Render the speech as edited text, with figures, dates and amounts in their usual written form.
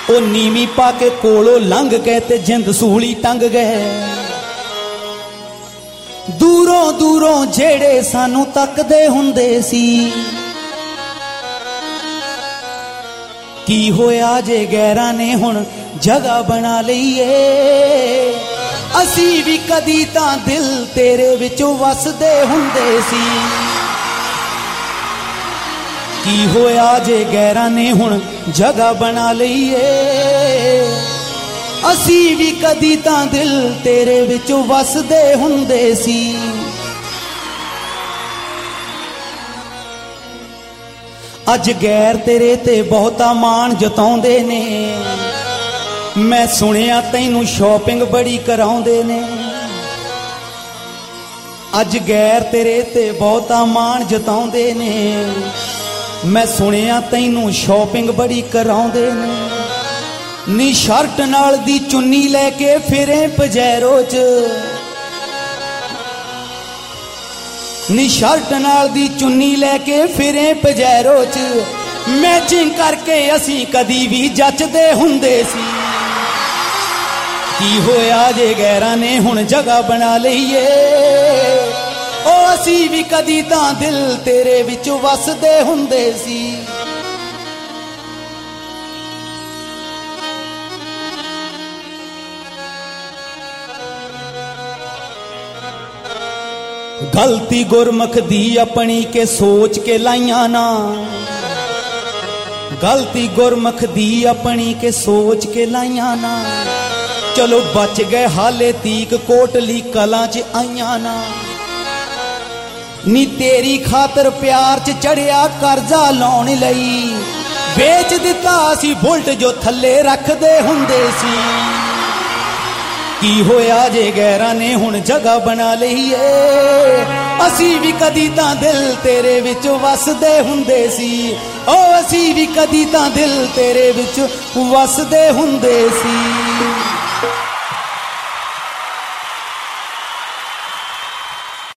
ਉਹ ਨੀਵੀਂ ਪਾ ਕੇ ਕੋਲੋਂ ਲੰਘ ਗਏ ਤੇ ਜਿੰਦ ਸੂਲੀ ਟੰਗ ਗਏ। ਦੂਰੋਂ ਦੂਰੋਂ ਜਿਹੜੇ ਸਾਨੂੰ ਤੱਕਦੇ ਹੁੰਦੇ ਸੀ, ਕੀ ਹੋਇਆ ਜੇ ਗੈਰਾਂ ਨੇ ਹੁਣ ਜਗ੍ਹਾ ਬਣਾ ਲਈ ਏ। ਅਸੀਂ ਵੀ ਕਦੀ ਤਾਂ ਦਿਲ ਤੇਰੇ ਵਿੱਚੋਂ ਵਸਦੇ ਹੁੰਦੇ ਸੀ, ਕੀ ਹੋਇਆ ਜੇ ਗੈਰਾਂ ਨੇ ਹੁਣ ਜਗ੍ਹਾ ਬਣਾ ਲਈ ਏ। ਅਸੀਂ ਵੀ ਕਦੀ ਤਾਂ ਦਿਲ ਤੇਰੇ ਵਿੱਚੋਂ ਵਸਦੇ ਹੁੰਦੇ ਸੀ। ਅੱਜ ਗੈਰ ਤੇਰੇ ਤੇ ਬਹੁਤਾ ਮਾਣ ਜਤਾਉਂਦੇ ਨੇ। ਮੈਂ ਸੁਣਿਆ ਤੈਨੂੰ ਸ਼ਾਪਿੰਗ ਬੜੀ ਕਰਾਉਂਦੇ ਨੇ। ਅੱਜ ਗੈਰ ਤੇਰੇ ਤੇ ਬਹੁਤਾ ਮਾਣ ਜਤਾਉਂਦੇ ਨੇ। ਮੈਂ ਸੁਣਿਆ ਤੈਨੂੰ ਸ਼ਾਪਿੰਗ ਬੜੀ ਕਰਾਉਂਦੇ ਨੇ। ਨੀ ਸ਼ਰਟ ਨਾਲ ਦੀ ਚੁੰਨੀ ਲੈ ਕੇ ਫਿਰੇ ਪਜੈਰੋ 'ਚ, ਨੀ ਸ਼ਰਟ ਨਾਲ ਦੀ ਚੁੰਨੀ ਲੈ ਕੇ ਫਿਰੇ ਪਜੈਰੋ 'ਚ। ਮੈਚਿੰਗ ਕਰਕੇ ਅਸੀਂ ਕਦੀ ਵੀ ਜੱਚਦੇ ਹੁੰਦੇ ਸੀ, ਕੀ ਹੋਇਆ ਜੇ ਗੈਰਾਂ ਨੇ ਹੁਣ ਜਗ੍ਹਾ ਬਣਾ ਲਈ ਏ। ਉਹ ਅਸੀਂ ਵੀ ਕਦੀ ਤਾਂ ਦਿਲ ਤੇਰੇ ਵਿੱਚ ਵਸਦੇ ਹੁੰਦੇ ਸੀ। ਗਲਤੀ ਗੁਰਮੁਖ ਦੀ ਆਪਣੀ ਕੇ ਸੋਚ ਕੇ ਲਾਈਆਂ ਨਾ। ਗਲਤੀ ਗੁਰਮੁਖ ਦੀ ਆਪਣੀ ਕੇ ਸੋਚ ਕੇ ਲਾਈਆਂ ਨਾ। ਚਲੋ ਬਚ ਗਏ ਹਾਲੇ ਤੀਕ ਕੋਟਲੀ ਕਲਾਂ 'ਚ ਆਈਆਂ ਨਾ। ਨੀ ਤੇਰੀ ਖਾਤਰ ਪਿਆਰ 'ਚ ਚੜਿਆ ਕਰਜ਼ਾ ਲਾਉਣ ਲਈ, ਵੇਚ ਦਿੱਤਾ ਸੀ ਬੁਲਟ ਜੋ ਥੱਲੇ ਰੱਖਦੇ ਹੁੰਦੇ ਸੀ। ਕੀ ਹੋਇਆ ਜੇ ਗੈਰਾਂ ਨੇ ਹੁਣ ਜਗ੍ਹਾ ਬਣਾ ਲਈ ਏ। ਅਸੀਂ ਵੀ ਕਦੀ ਤਾਂ ਦਿਲ ਤੇਰੇ ਵਿੱਚ ਵਸਦੇ ਹੁੰਦੇ ਸੀ। ਉਹ ਅਸੀਂ ਵੀ ਕਦੀ ਤਾਂ ਦਿਲ ਤੇਰੇ ਵਿੱਚ ਵਸਦੇ ਹੁੰਦੇ ਸੀ।